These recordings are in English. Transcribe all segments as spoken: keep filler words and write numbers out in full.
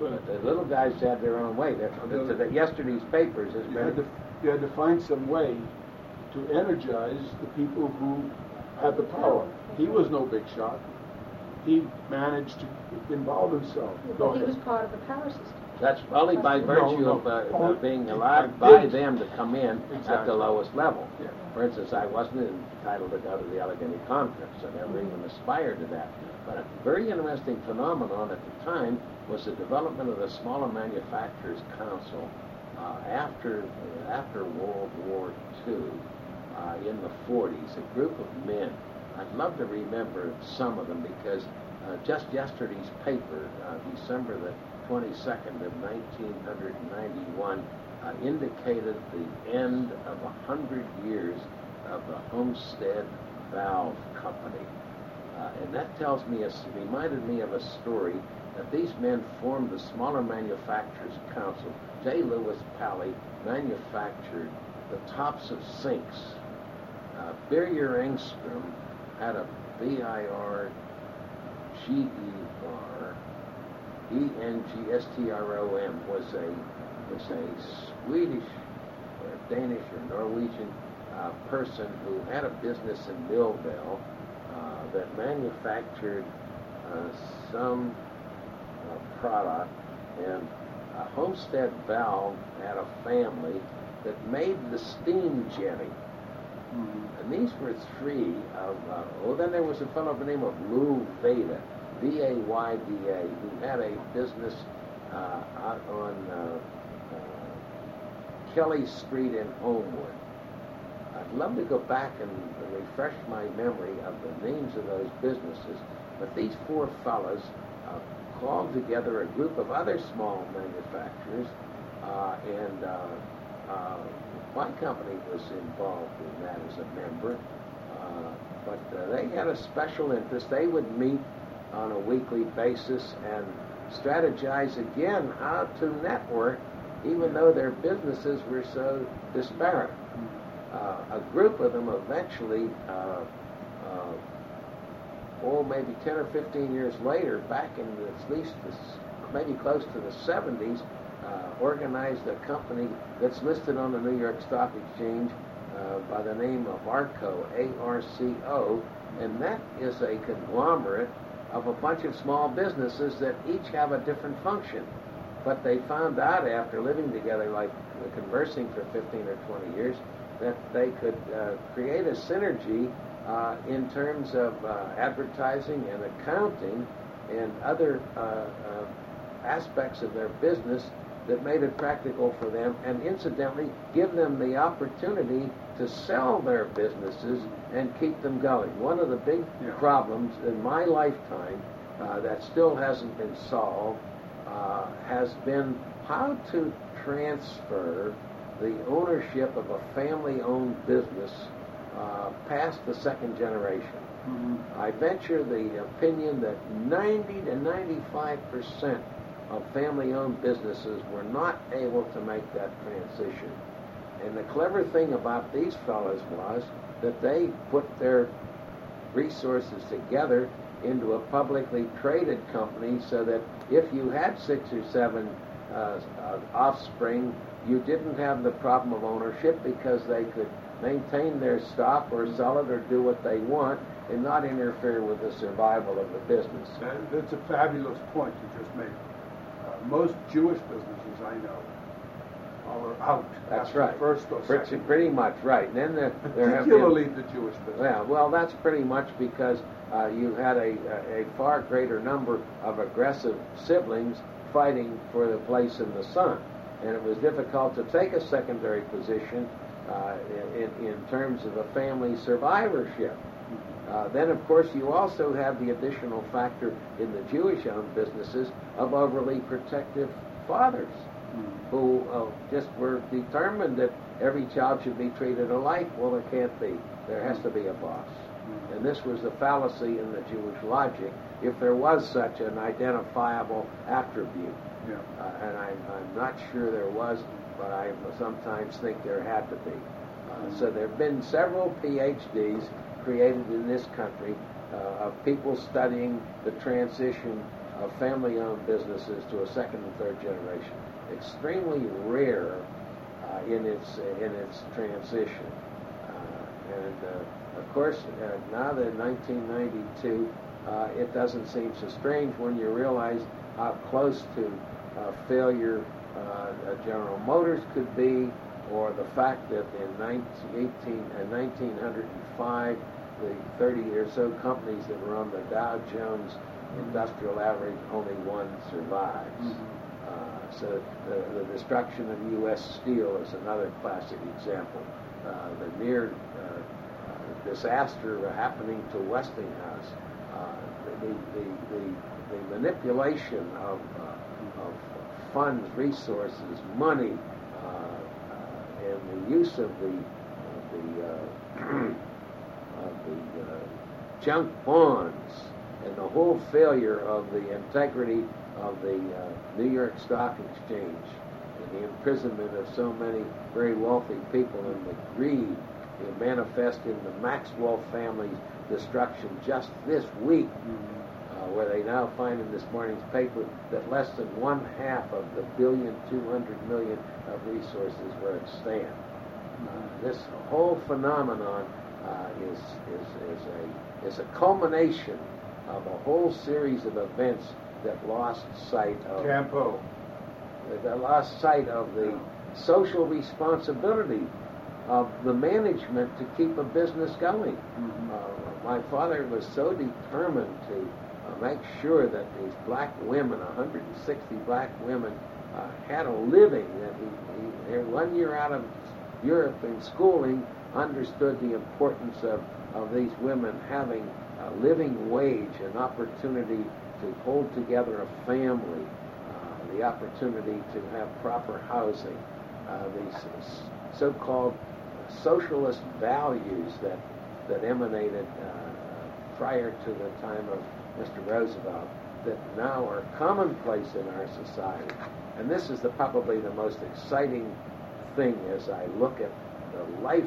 But the little guys had their own way. The, the, the, yesterday's papers has you been... Had to, you had to find some way to energize the people who had the power. He was no big shot. He managed to involve himself. Yeah, but he was part of the power system. That's only by virtue no, no. of uh, Only, being allowed by them to come in exactly. At the lowest level. Yeah. For instance, I wasn't entitled to go to the Allegheny Conference. I never mm-hmm. even aspired to that. But a very interesting phenomenon at the time was the development of the Smaller Manufacturers Council uh, after uh, after World War Two uh, in the forties. A group of men. I'd love to remember some of them because uh, just yesterday's paper, uh, December the twenty-second of nineteen ninety-one, uh, indicated the end of a hundred years of the Homestead Valve Company. Uh, and that tells me, it reminded me of a story that these men formed the Smaller Manufacturers Council. J. Lewis Pally manufactured the tops of sinks. Uh, Birger Engstrom had a B I R G E R E N G S T R O M was a was a Swedish or Danish or Norwegian uh, person who had a business in Millville uh, that manufactured uh, some uh, product, and uh, Homestead Valve had a family that made the steam jetty. Mm-hmm. And these were three of, uh, oh, then there was a fellow by the name of Lou Vayda, V A Y D A, who had a business uh, out on uh, uh, Kelly Street in Homewood. I'd love to go back and, and refresh my memory of the names of those businesses, but these four fellows uh, called together a group of other small manufacturers, uh, and uh, uh, my company was involved in that as a member, uh, but uh, they had a special interest. They would meet on a weekly basis and strategize again how to network, even though their businesses were so disparate. Uh, a group of them eventually, uh, uh, oh, maybe ten or fifteen years later, back in the, at least this, maybe close to the seventies, uh, organized a company that's listed on the New York Stock Exchange uh, by the name of ARCO, A R C O, and that is a conglomerate of a bunch of small businesses that each have a different function. But they found out after living together, like conversing for fifteen or twenty years, that they could uh, create a synergy uh, in terms of uh, advertising and accounting and other uh, uh, aspects of their business that made it practical for them, and incidentally give them the opportunity to sell their businesses and keep them going. One of the big yeah. problems in my lifetime uh, that still hasn't been solved uh, has been how to transfer the ownership of a family-owned business uh, past the second generation. Mm-hmm. I venture the opinion that ninety to ninety-five percent of family-owned businesses were not able to make that transition. And the clever thing about these fellows was that they put their resources together into a publicly traded company so that if you had six or seven uh, uh, offspring, you didn't have the problem of ownership because they could maintain their stock or sell it or do what they want and not interfere with the survival of the business. That, that's a fabulous point you just made. Uh, most Jewish businesses I know are out. That's right. First or pretty, second. pretty much right. And then there, there particularly have been, the Jewish business. Yeah, well, that's pretty much because uh, you had a, a, a far greater number of aggressive siblings fighting for the place in the sun. And it was difficult to take a secondary position uh, in, in terms of a family survivorship. Uh, then, of course, you also have the additional factor in the Jewish-owned businesses of overly protective fathers mm-hmm. who uh, just were determined that every child should be treated alike. Well, it can't be. There has to be a boss. Mm-hmm. And this was the fallacy in the Jewish logic, if there was such an identifiable attribute. Yeah. Uh, and I'm, I'm not sure there was, but I sometimes think there had to be. Uh, mm-hmm. So there have been several P H Ds created in this country uh, of people studying the transition of family-owned businesses to a second and third generation. Extremely rare uh, in its uh, in its transition. Uh, and uh, of course, uh, now that in nineteen ninety-two, uh, it doesn't seem so strange when you realize how close to uh, failure uh, General Motors could be, or the fact that in nineteen oh five, the thirty or so companies that were on the Dow Jones Industrial Average, only one survives. Mm-hmm. uh, so the, the destruction of U S Steel is another classic example. Uh, the near uh, uh, disaster happening to Westinghouse, uh, the, the, the, the manipulation of, uh, of funds, resources, money, uh, uh, and the use of the, of the, uh, of the uh, junk bonds, and the whole failure of the integrity of the uh, New York Stock Exchange, and the imprisonment of so many very wealthy people, and the greed it manifest in the Maxwell family's destruction just this week, mm-hmm. uh, where they now find in this morning's paper that less than one half of the billion two hundred million of resources were extant. Uh, this whole phenomenon uh, is is is a is a culmination of a whole series of events that lost sight of Campo. That lost sight of the social responsibility of the management to keep a business going. Mm-hmm. Uh, my father was so determined to uh, make sure that these black women, one hundred sixty black women, uh, had a living, that he, he, one year out of Europe in schooling, understood the importance of, of these women having a living wage, an opportunity to hold together a family, uh, the opportunity to have proper housing, uh, these so-called socialist values that that emanated uh, prior to the time of Mister Roosevelt, that now are commonplace in our society. And this is the, probably the most exciting thing as I look at the life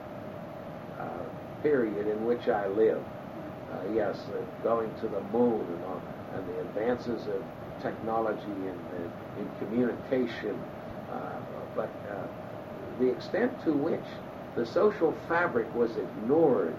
uh, period in which I live. Uh, yes, uh, going to the moon and, all, and the advances of technology and, and in communication, uh, but uh, the extent to which the social fabric was ignored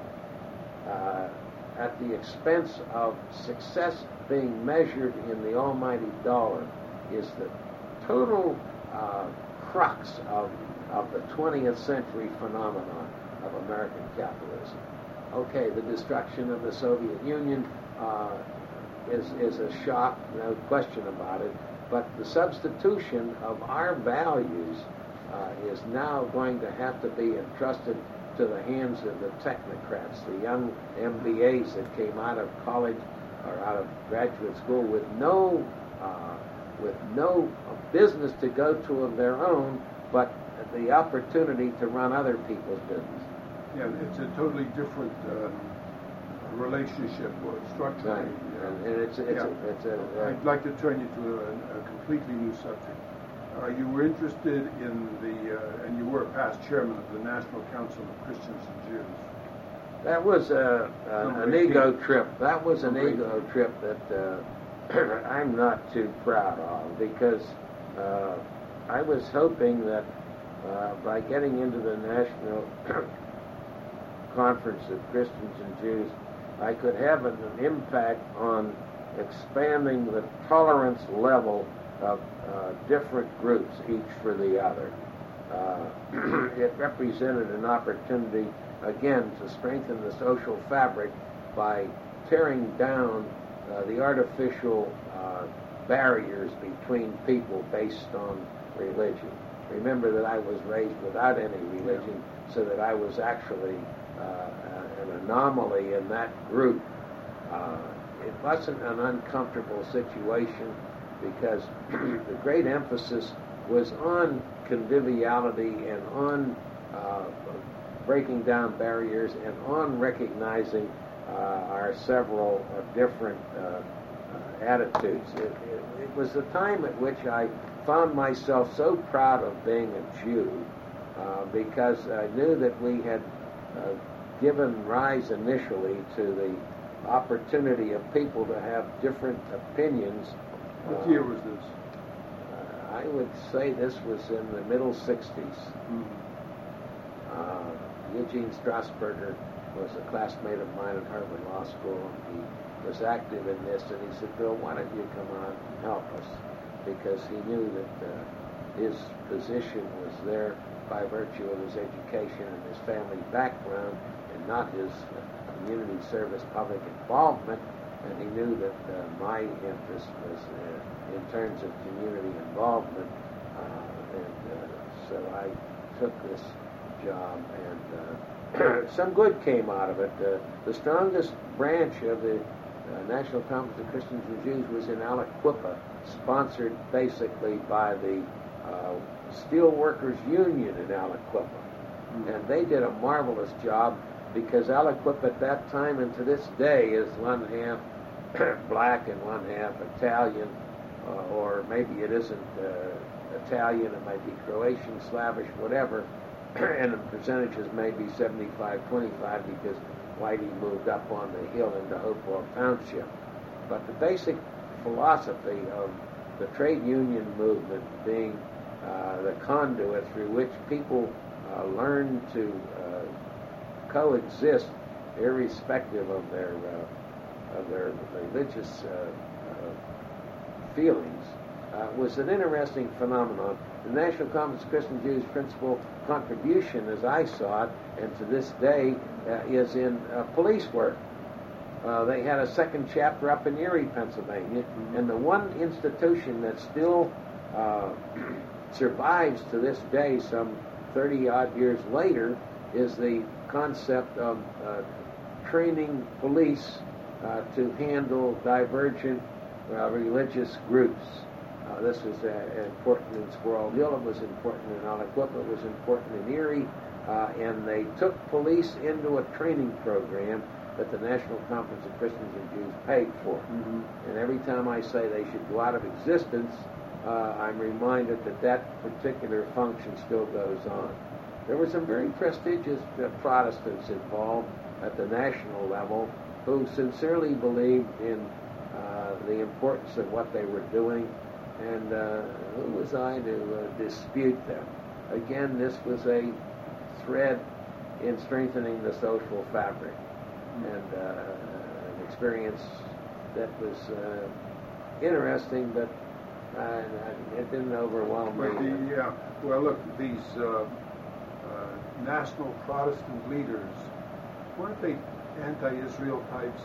uh, at the expense of success being measured in the almighty dollar is the total uh, crux of, of the twentieth century phenomenon of American capitalism. Okay, the destruction of the Soviet Union uh, is, is a shock, no question about it, but the substitution of our values uh, is now going to have to be entrusted to the hands of the technocrats, the young M B As that came out of college or out of graduate school with no uh, with no business to go to of their own, but the opportunity to run other people's business. Yeah, it's a totally different uh, relationship or structure. Right. Yeah. And, and it's, it's, yeah. a, it's a, uh, I'd like to turn you to a, a completely new subject. Uh, you were interested in the, uh, and you were past chairman of the National Council of Christians and Jews. That was a, a, an ego trip. That was an ego trip that uh, I'm not too proud of, because uh, I was hoping that uh, by getting into the National Conference of Christians and Jews, I could have an, an impact on expanding the tolerance level of uh, different groups, each for the other. Uh, it represented an opportunity, again, to strengthen the social fabric by tearing down uh, the artificial uh, barriers between people based on religion. Remember that I was raised without any religion, so that I was actually uh, an anomaly in that group. Uh, it wasn't an uncomfortable situation, because the great emphasis was on conviviality and on uh, breaking down barriers and on recognizing uh, our several uh, different uh, uh, attitudes. It, it, it was the time at which I found myself so proud of being a Jew, uh, because I knew that we had uh, given rise initially to the opportunity of people to have different opinions. What uh, year was this? uh, I would say this was in the middle sixties. Mm. Uh, Eugene Strasburger was a classmate of mine at Harvard Law School. He was active in this, and he said, Bill, why don't you come on and help us? Because he knew that uh, his position was there by virtue of his education and his family background and not his uh, community service public involvement. And he knew that uh, my interest was uh, in terms of community involvement. Uh, and uh, so I took this job, and uh, some good came out of it. Uh, the strongest branch of the uh, National Conference of Christians and Jews was in Aliquippa, sponsored basically by the uh, Steelworkers Union in Aliquippa. Mm-hmm. And they did a marvelous job, because Aliquippa at that time and to this day is one half black and one half Italian, uh, or maybe it isn't uh, Italian, it might be Croatian, Slavish, whatever, and the percentages may be seventy-five twenty-five because Whitey moved up on the hill into Hopewell Township. But the basic philosophy of the trade union movement being uh, the conduit through which people uh, learn to uh, coexist irrespective of their uh, of their religious uh, uh, feelings uh, was an interesting phenomenon. The National Conference of Christian Jews' principal contribution, as I saw it, and to this day, uh, is in uh, police work. Uh, they had a second chapter up in Erie, Pennsylvania, mm-hmm. and the one institution that still uh, survives to this day, some thirty-odd years later, is the concept of uh, training police uh, to handle divergent uh, religious groups. Uh, this was uh, important in Squirrel Hill, it was important in Aliquippa, it was important in Erie, uh, and they took police into a training program that the National Conference of Christians and Jews paid for. Mm-hmm. And every time I say they should go out of existence, uh, I'm reminded that that particular function still goes on. There were some very prestigious uh, Protestants involved at the national level who sincerely believed in uh, the importance of what they were doing, and uh, who was I to uh, dispute them? Again, this was a thread in strengthening the social fabric, and uh, an experience that was uh, interesting, but uh, it didn't overwhelm me. But the, yeah, well, look, these uh, uh, national Protestant leaders, weren't they anti-Israel types?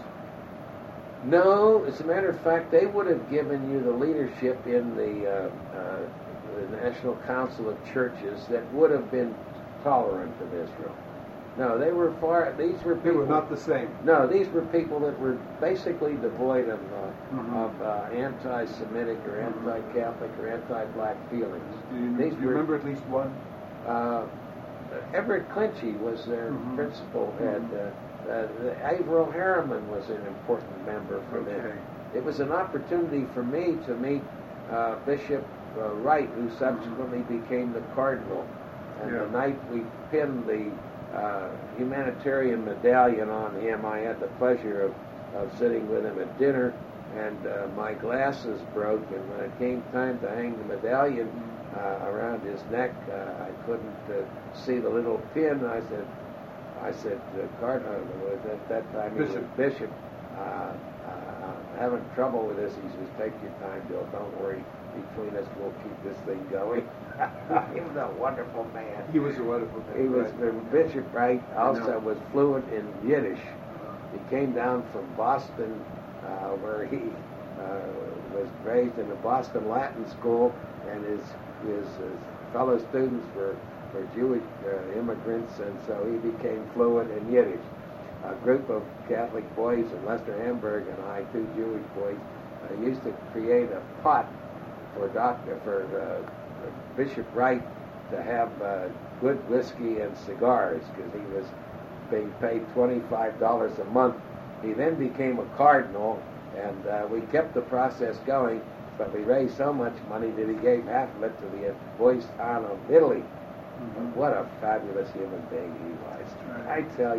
No, as a matter of fact, they would have given you the leadership in the, uh, uh, the National Council of Churches that would have been tolerant of Israel. No, they were far. These were people. They were not the same. No, these were people that were basically devoid of uh, mm-hmm. of uh, anti-Semitic or anti-Catholic or anti-black feelings. Do you, these do you were, remember at least one? Uh, Everett Clinchy was their mm-hmm. principal head. Mm-hmm. Uh, uh, Averill Harriman was an important member for okay. them. It was an opportunity for me to meet uh, Bishop uh, Wright, who subsequently mm-hmm. became the cardinal. And yeah. the night we pinned the uh, humanitarian medallion on him, I had the pleasure of, of sitting with him at dinner, and uh, my glasses broke, and when it came time to hang the medallion uh, around his neck, uh, I couldn't uh, see the little pin. I said, I said, uh, Cardinal, at that time he was Bishop, uh, uh, I'm having trouble with this. He says, take your time, Bill, don't worry. Between us, we'll keep this thing going. He was a wonderful man. He was a wonderful man. He was, right. Bishop Wright also was fluent in Yiddish. He came down from Boston, uh, where he uh, was raised in a Boston Latin school, and his his, his fellow students were, were Jewish uh, immigrants, and so he became fluent in Yiddish. A group of Catholic boys, and Lester Hamburg and I, two Jewish boys, uh, used to create a pot for Doctor for uh, Bishop Wright to have uh, good whiskey and cigars, because he was being paid twenty-five dollars a month. He then became a cardinal, and uh, we kept the process going, but we raised so much money that he gave half of it to the boys' town of Italy. Mm-hmm. What a fabulous human being he was. I tell you,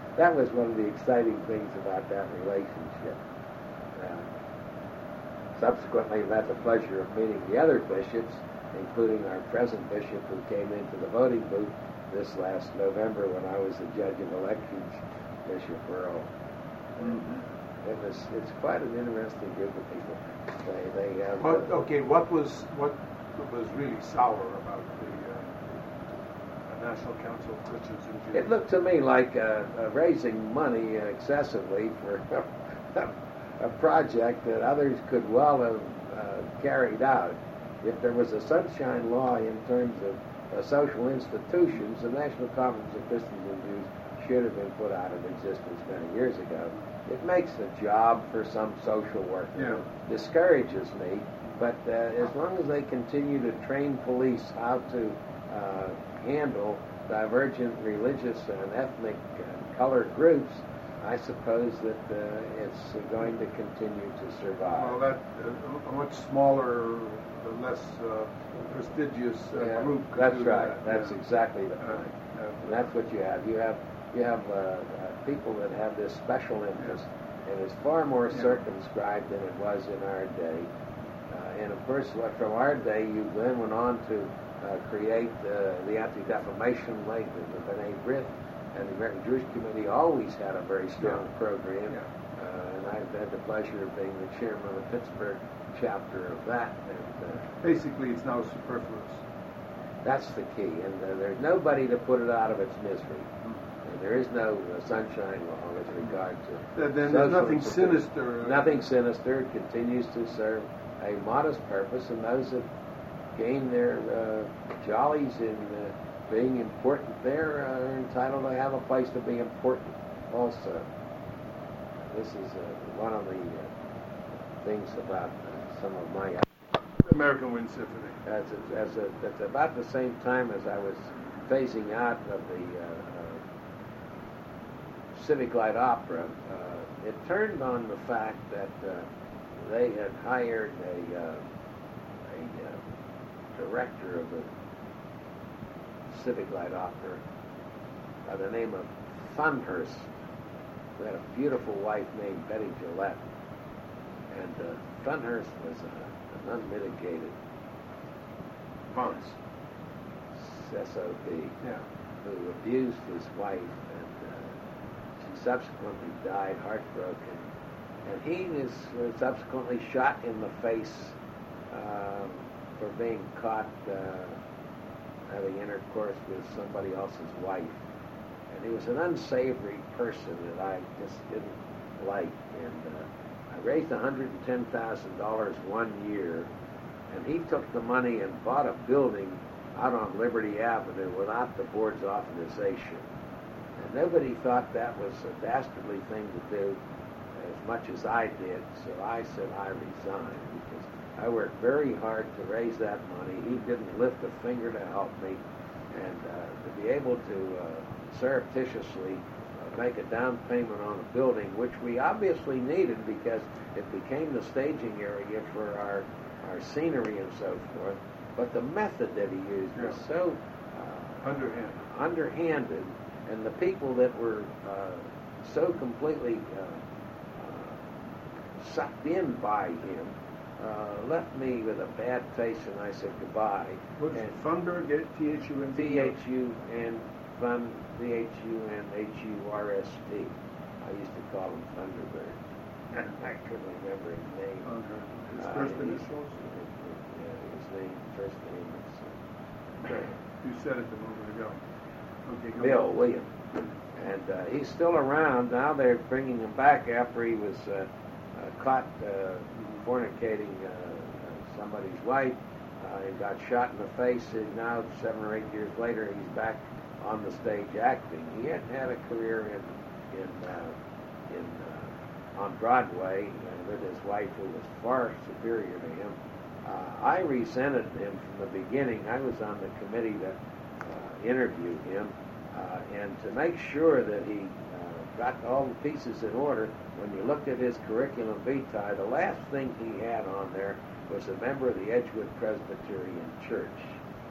that was one of the exciting things about that relationship. Uh, subsequently, I've had the pleasure of meeting the other bishops, including our present bishop who came into the voting booth this last November when I was the judge of elections, Bishop Earl. Mm-hmm. It was, it's quite an interesting group of people. They, they have... What, uh, okay, what was what was really sour about the uh, National Council of Christians in Judea? It looked to me like uh, uh, raising money excessively for a project that others could well have uh, carried out. If there was a sunshine law in terms of uh, social institutions, the National Conference of Christians and Jews should have been put out of existence many years ago. It makes a job for some social worker. Yeah. It discourages me, but uh, as long as they continue to train police how to uh, handle divergent religious and ethnic and color groups, I suppose that uh, it's going to continue to survive. Well, that uh, a much smaller, uh, less uh, prestigious uh, Yeah, group. could that's do right. that. That's Yeah. exactly the Uh, point. uh, And that's what you have. You have you have uh, uh, people that have this special interest, and it's far more Yeah. circumscribed than it was in our day. Uh, and of course, what from our day, you then went on to uh, create uh, the Anti-Defamation League, the B'nai B'rith, and the American Jewish Committee always had a very strong Yeah. program. Yeah. Uh, and I've had the pleasure of being the chairman of the Pittsburgh chapter of that. And, uh, Basically, it's now superfluous. That's the key, and uh, there's nobody to put it out of its misery. And there is no uh, sunshine law with regard to. Then there's social nothing institutions. sinister. Nothing sinister. It continues to serve a modest purpose, and those that gain their uh, jollies in uh, being important there uh, are entitled to have a place to be important also. This is uh, one of the uh, things about uh, some of my. American Wind Symphony. As a, as a, at about the same time as I was phasing out of the uh, uh, Civic Light Opera, uh, it turned on the fact that uh, they had hired a, uh, a uh, director of the Civic Light Opera by the name of Thunhurst, who had a beautiful wife named Betty Gillette. And uh, Thunhurst was a, an unmitigated Fonz. S O B, Yeah. who abused his wife, and uh, she subsequently died heartbroken. And he was uh, subsequently shot in the face uh, for being caught uh, having intercourse with somebody else's wife. And he was an unsavory person that I just didn't like. And uh, I raised one hundred ten thousand dollars one year, and he took the money and bought a building out on Liberty Avenue without the board's authorization. And nobody thought that was a dastardly thing to do as much as I did, so I said I resigned because I worked very hard to raise that money. He didn't lift a finger to help me, and uh, to be able to uh, surreptitiously uh, make a down payment on a building, which we obviously needed because it became the staging area for our, our scenery and so forth. But the method that he used was Yeah. so uh, Underhand. underhanded, and the people that were uh, so completely uh, uh, sucked in by him uh, left me with a bad taste, and I said goodbye. What's And Thunberg? T H U N D? T H U N Fun T H U N H U R S T. I used to call him Thunderbird. I couldn't remember his name. Okay. His Uh, first he's- initials? Yeah, his name, first name is uh, You said it a moment ago. Okay, go Bill on. William. And uh, he's still around. Now they're bringing him back after he was uh, uh, caught uh, fornicating uh, uh, somebody's wife. Uh, he got shot in the face. And now, seven or eight years later, he's back on the stage acting. He had had a career in in uh, in uh, on Broadway uh, with his wife, who was far superior to him. Uh, I resented him from the beginning. I was on the committee that uh, interviewed him. Uh, and to make sure that he uh, got all the pieces in order, when you looked at his curriculum vitae, the last thing he had on there was a member of the Edgewood Presbyterian Church.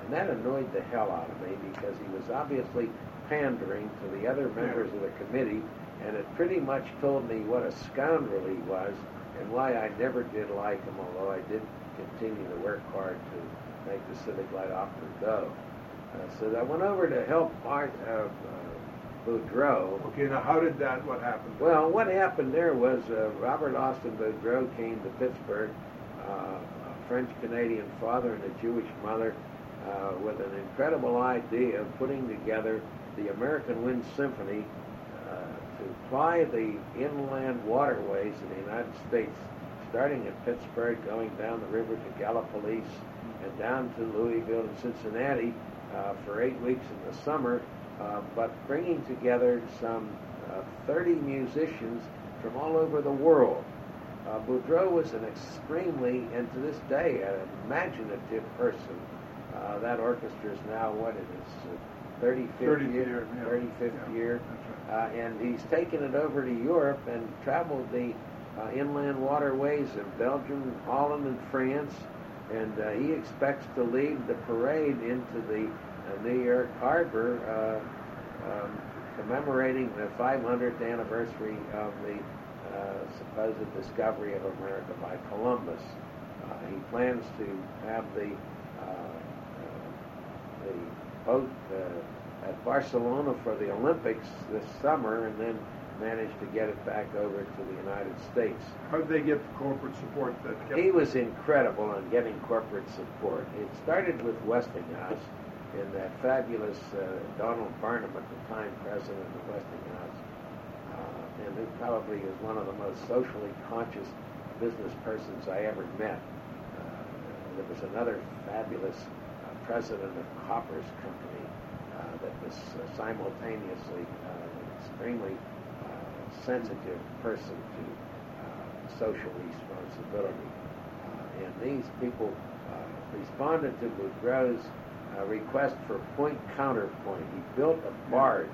And that annoyed the hell out of me because he was obviously pandering to the other members of the committee, and it pretty much told me what a scoundrel he was and why I never did like him, although I did continue to work hard to make the Civic Light Opera go. Uh, so I went over to help Art uh, uh, Boudreau. Okay, now how did that, what happened? Well, what happened there was uh, Robert Austin Boudreau came to Pittsburgh, uh, a French-Canadian father and a Jewish mother, uh, with an incredible idea of putting together the American Wind Symphony uh, to ply the inland waterways in the United States, starting at Pittsburgh, going down the river to Gallipolis, and down to Louisville and Cincinnati uh, for eight weeks in the summer, uh, but bringing together some uh, thirty musicians from all over the world. Uh, Boudreau was an extremely, and to this day, an imaginative person. Uh, that orchestra is now, what, in its uh, thirty-fifth year, yeah. thirty-fifth Yeah, year. that's Uh, and he's taken it over to Europe and traveled the uh, inland waterways of Belgium, Holland, and France. And uh, he expects to lead the parade into the uh, New York Harbor, uh, um, commemorating the five hundredth anniversary of the uh, supposed discovery of America by Columbus. Uh, he plans to have the uh, uh, the boat uh, at Barcelona for the Olympics this summer, and then managed to get it back over to the United States. How did they get the corporate support that kept He was incredible in getting corporate support. It started with Westinghouse, and that fabulous uh, Donald Barnum, at the time president of Westinghouse, uh, and he probably is one of the most socially conscious business persons I ever met. Uh, there was another fabulous uh, president of Koppers Company uh, that was uh, simultaneously uh, an extremely uh, sensitive person to uh, social responsibility. Uh, and these people uh, responded to Boudreau's uh, request for point counterpoint. He built a barge.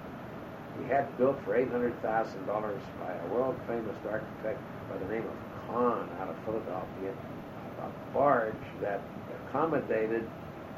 He had built for eight hundred thousand dollars by a world-famous architect by the name of Kahn out of Philadelphia, a barge that accommodated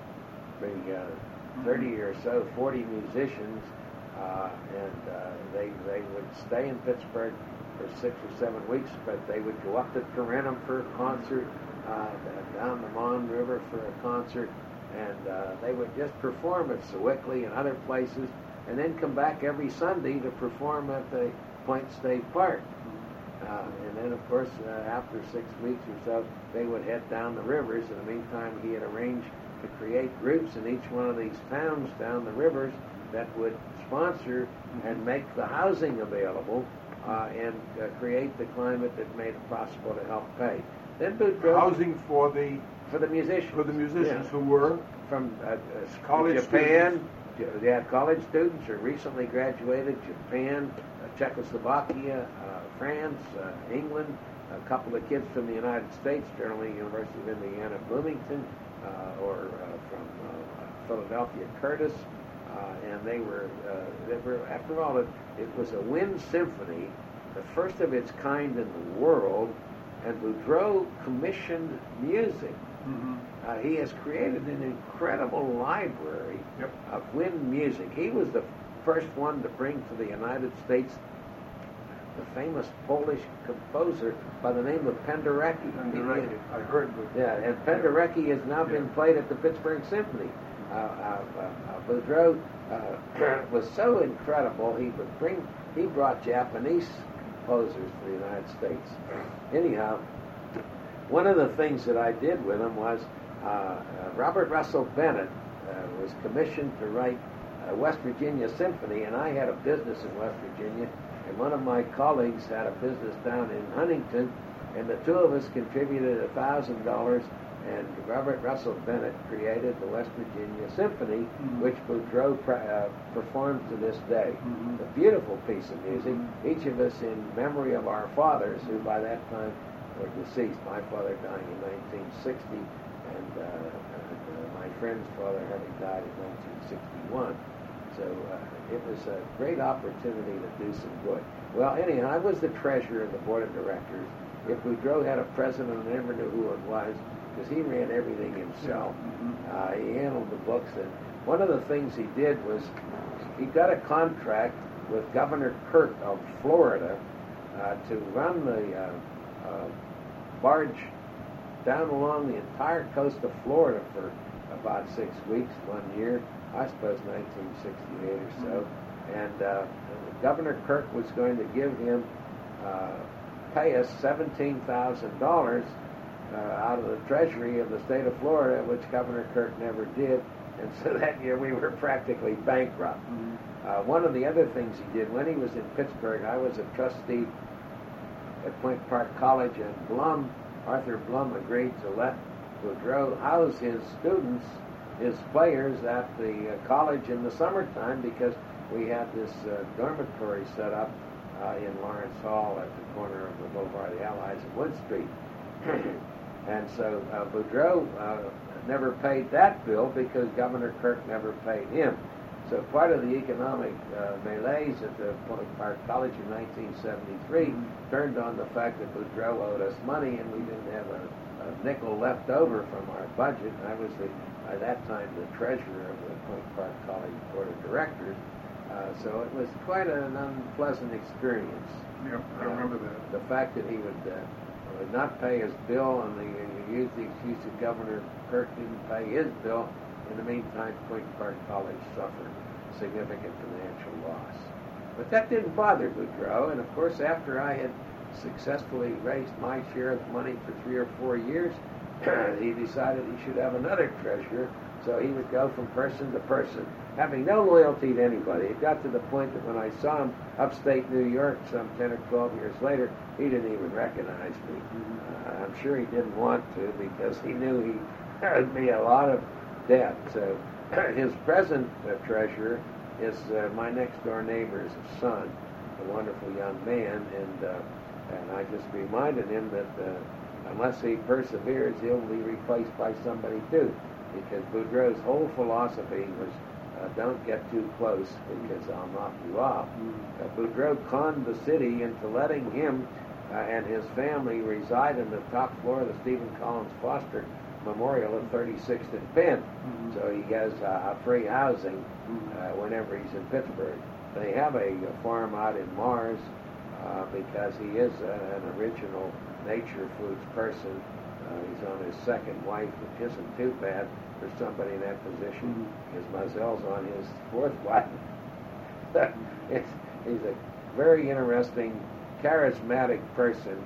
the uh, thirty or so, forty musicians, uh, and uh, they they would stay in Pittsburgh for six or seven weeks, but they would go up to Tarentum for a concert, uh, down the Mon River for a concert, and uh, they would just perform at Sewickley and other places, and then come back every Sunday to perform at the Point State Park. Uh, and then, of course, uh, after six weeks or so, they would head down the rivers. In the meantime, he had arranged to create groups in each one of these towns down the rivers that would sponsor and make the housing available uh, and uh, create the climate that made it possible to help pay. Then Boudreau, housing for the for the musicians, for the musicians yeah. who were from uh, uh, college Japan. Students. They had college students or recently graduated. Japan, uh, Czechoslovakia, uh, France, uh, England. A couple of kids from the United States, generally University of Indiana, Bloomington, uh, or uh, from uh, Philadelphia, Curtis. Uh, and they were, uh, they were, after all, it, it was a wind symphony, the first of its kind in the world, and Boudreau commissioned music. Mm-hmm. Uh, he has created an incredible library yep. of wind music. He was the first one to bring to the United States the famous Polish composer by the name of Penderecki. Penderecki, I heard of Yeah, and Penderecki has now yeah. been played at the Pittsburgh Symphony. Uh, uh, uh, Boudreau uh, was so incredible, he would bring, he brought Japanese composers to the United States. Anyhow, one of the things that I did with him was uh, uh, Robert Russell Bennett uh, was commissioned to write a West Virginia symphony, and I had a business in West Virginia, and one of my colleagues had a business down in Huntington, and the two of us contributed a thousand dollars, and Robert Russell Bennett created the West Virginia Symphony, mm-hmm. which Boudreau uh, performed to this day. Mm-hmm. A beautiful piece of music, mm-hmm. each of us in memory of our fathers, who by that time were deceased. My father dying in nineteen sixty, and, uh, and uh, my friend's father having died in nineteen sixty-one. So uh, it was a great opportunity to do some good. Well, anyhow, I was the treasurer of the board of directors. If Boudreau had a president, I never knew who it was. because he ran everything himself. Uh, he handled the books, and one of the things he did was he got a contract with Governor Kirk of Florida uh, to run the uh, uh, barge down along the entire coast of Florida for about six weeks one year, I suppose nineteen sixty-eight or so. And uh, Governor Kirk was going to give him, uh, pay us seventeen thousand dollars uh, out of the treasury of the state of Florida, which Governor Kirk never did. And so that year we were practically bankrupt. Mm-hmm. Uh, one of the other things he did, when he was in Pittsburgh, I was a trustee at Point Park College, and Blum, Arthur Blum, agreed to let Boudreau house his students, his players, at the uh, college in the summertime, because we had this uh, dormitory set up uh, in Lawrence Hall at the corner of the Boulevard of the Allies and Wood Street. And so uh, Boudreau uh, never paid that bill because Governor Kirk never paid him. So part of the economic uh, malaise at the Point Park College in nineteen seventy-three turned on the fact that Boudreau owed us money, and we didn't have a, a nickel left over from our budget. I was, the, by that time, the treasurer of the Point Park College Board of Directors. Uh, so it was quite an unpleasant experience. Yep, I remember uh, that. The fact that he would, uh, would not pay his bill, and the, he used the excuse that Governor Kirk didn't pay his bill. In the meantime, Point Park College suffered significant financial loss. But that didn't bother Boudreau, and of course after I had successfully raised my share of money for three or four years, he decided he should have another treasurer, so he would go from person to person, having no loyalty to anybody. It got to the point that when I saw him upstate New York some ten or twelve years later, he didn't even recognize me. Uh, I'm sure he didn't want to, because he knew he owed me a lot of debt. So his present uh, treasurer is uh, my next door neighbor's son, a wonderful young man, and uh, and I just reminded him that uh, unless he perseveres, he'll be replaced by somebody too, because Boudreau's whole philosophy was uh, don't get too close because I'll knock you off. Uh, Boudreau conned the city into letting him uh, and his family reside in the top floor of the Stephen Collins Foster Memorial at thirty-sixth and Penn. Mm-hmm. So he has uh, free housing uh, whenever he's in Pittsburgh. They have a, a farm out in Mars uh, because he is uh, an original nature foods person. Uh, he's on his second wife, which isn't too bad for somebody in that position. Mm-hmm. His Mazel's on his fourth wife. it's, he's a very interesting, charismatic person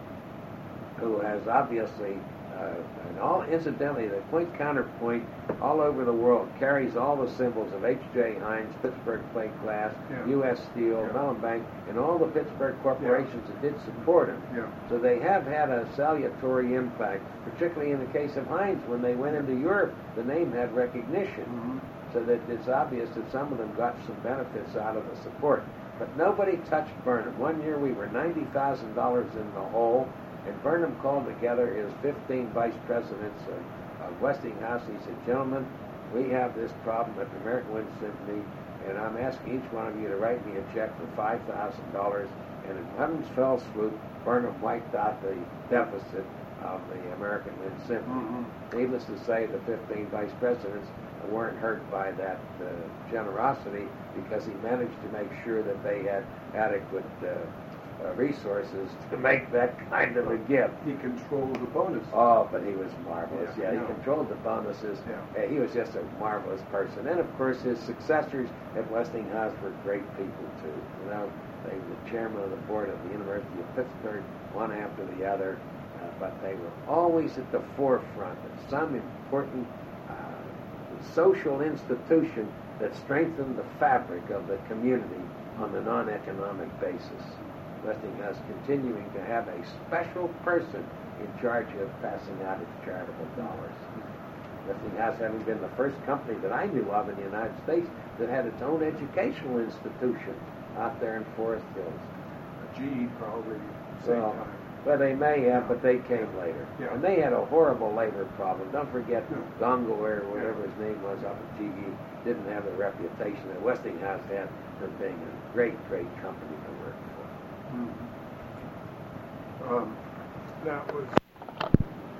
who has obviously Uh, and all, incidentally, the Point Counterpoint all over the world carries all the symbols of H J Heinz, Pittsburgh Plate Glass, yeah. U S Steel, yeah. Mellon Bank, and all the Pittsburgh corporations yeah. that did support him. Yeah. So they have had a salutary impact, particularly in the case of Heinz. When they went into Europe, the name had recognition. Mm-hmm. So that it's obvious that some of them got some benefits out of the support. But nobody touched Burnham. One year we were ninety thousand dollars in the hole. And Burnham called together his fifteen vice presidents of, of Westinghouse. He said, gentlemen, we have this problem at the American Wind Symphony, and I'm asking each one of you to write me a check for five thousand dollars. And in one fell swoop, Burnham wiped out the deficit of the American Wind Symphony. Mm-hmm. Needless to say, the fifteen vice presidents weren't hurt by that uh, generosity, because he managed to make sure that they had adequate uh, Uh, resources to make that kind of a gift. He controlled the bonus. Oh, but he was marvelous. Yeah, yeah he controlled the bonuses. Yeah. Uh, he was just a marvelous person. And, of course, his successors at Westinghouse were great people, too. You know, they were the chairman of the board of the University of Pittsburgh, one after the other, uh, but they were always at the forefront of some important uh, social institution that strengthened the fabric of the community on a non-economic basis. Westinghouse continuing to have a special person in charge of passing out its charitable dollars. Westinghouse having been the first company that I knew of in the United States that had its own educational institution out there in Forest Hills. G E probably same well, time. Well, they may have, but they came later. Yeah. And they had a horrible labor problem. Don't forget, yeah. Gongo, or whatever his name was up at G E, didn't have the reputation that Westinghouse had for being a great, great company to work for. Mm-hmm. Um, that was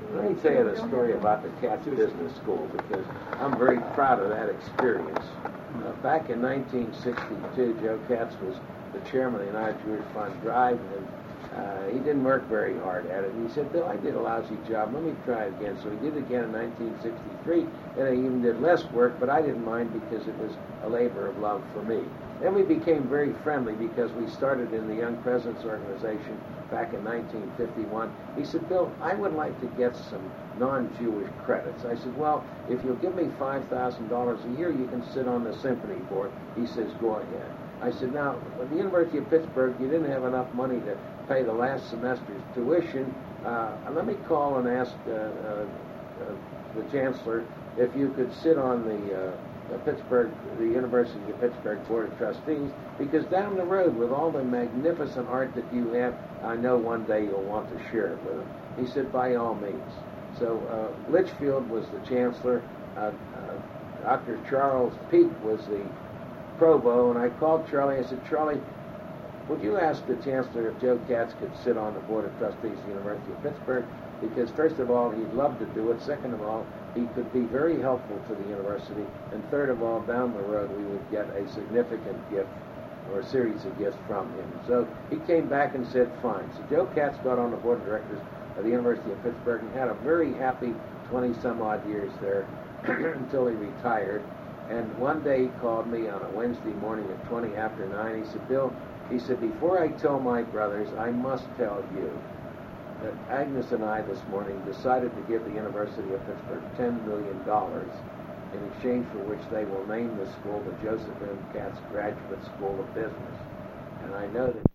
Let me tell you the story about the Katz Business School, because I'm very proud of that experience. Uh, back in nineteen sixty-two, Joe Katz was the chairman of the United Jewish Fund Drive, and uh, he didn't work very hard at it. And he said, Bill, I did a lousy job. Let me try it again. So he did it again in nineteen sixty-three, and he even did less work, but I didn't mind because it was a labor of love for me. Then we became very friendly because we started in the Young Presidents Organization back in nineteen fifty-one. He said, Bill, I would like to get some non-Jewish credits. I said, well, if you'll give me five thousand dollars a year, you can sit on the symphony board. He says, go ahead. I said, now, at the University of Pittsburgh, you didn't have enough money to pay the last semester's tuition. Uh, let me call and ask uh, uh, uh, the chancellor if you could sit on the uh, The Pittsburgh, the University of Pittsburgh Board of Trustees, because down the road, with all the magnificent art that you have, I know one day you'll want to share it with them. He said, by all means. So uh, Litchfield was the chancellor. Uh, uh, Doctor Charles Peake was the provost, and I called Charlie. I said, Charlie, would you ask the chancellor if Joe Katz could sit on the Board of Trustees of the University of Pittsburgh? Because first of all, he'd love to do it. Second of all, he could be very helpful to the university. And third of all, down the road, we would get a significant gift or a series of gifts from him. So he came back and said, fine. So Joe Katz got on the board of directors of the University of Pittsburgh and had a very happy twenty-some-odd years there until he retired. And one day he called me on a Wednesday morning at twenty after nine. He said, Bill, he said, before I tell my brothers, I must tell you that Agnes and I this morning decided to give the University of Pittsburgh ten million dollars in exchange for which they will name the school the Joseph M. Katz Graduate School of Business. And I know that